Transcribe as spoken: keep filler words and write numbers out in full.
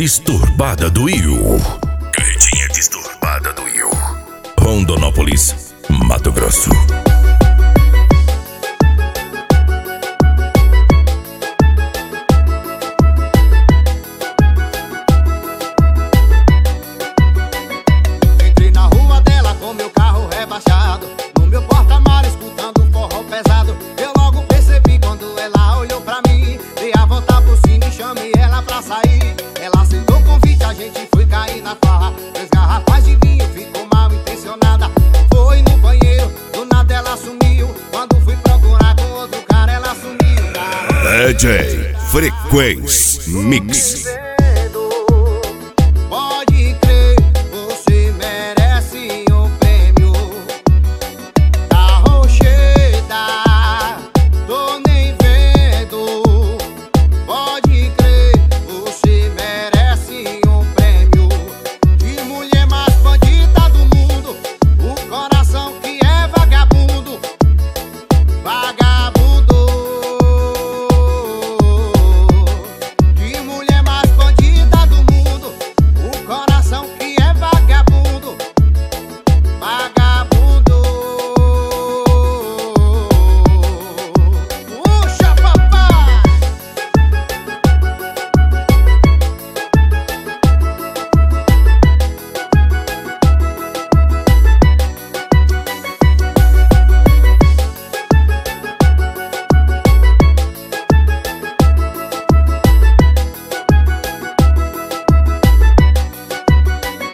disturbada do Will. Carretinha disturbada do Will. Rondonópolis, Mato Grosso. Entrei na rua dela com meu carro rebaixado, no meu porta-malas escutando forró pesado. Eu logo percebi quando ela olhou pra mim, dei a volta por cima e chamei ela pra sair. Ela aceitou o convite, a gente foi cair na farra. Três garrafas de vinho, ficou mal intencionada. Foi no banheiro, do nada ela sumiu. Quando fui procurar com outro cara, ela sumiu. D J Frequência Mix.